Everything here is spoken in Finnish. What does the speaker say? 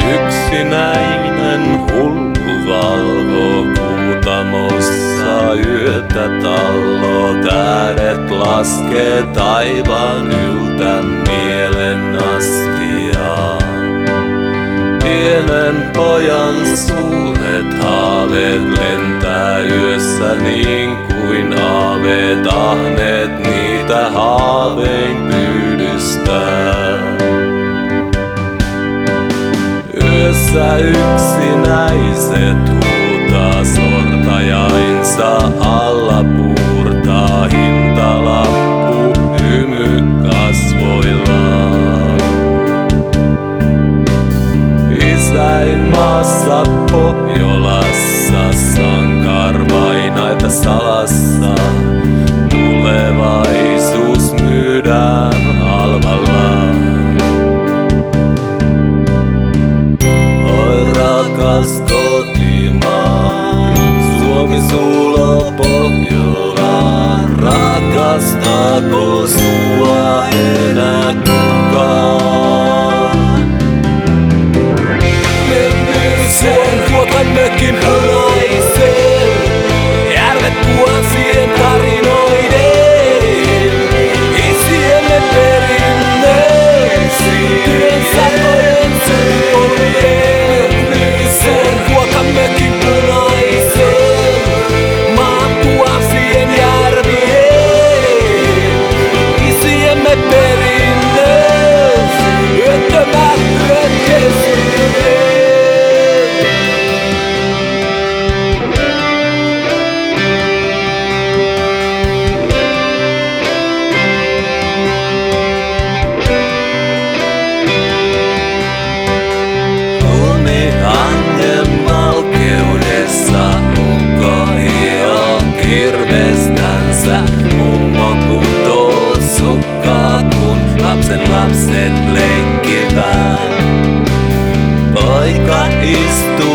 Yksinäinen hullu valvoo kuutamossa yötä talloo. Tähdet laskee taivaan yltä mielen astiaan. Pienen pojan suuret haaveet lentää yössä niin kuin aaveet. Ahneet niitä haavein pyydystää. Yössä yksinäiset huutaa sortajainsa alla puurtaa hintalappu hymy kasvoillaan. Isänmaassa Pohjolassa sankarvainaita salassa. Tulevaisuus myydään halvalla. Rakas kotimaa, Suomi sulo Pohjola. Rakastaako sua enää kukaan? Menneeseen ruokamökin punaiseen, järvet tuhansien tarinoiden. Isiemme perinneisiin, työn sanojen symbolien. Ruokamökin punaiseen, maan tuhansien järvien. Isiemme perinneys, yöttömät yöt kesken. Mummo kutoo sukkaa, kun lapset leikkivät. Poika istuu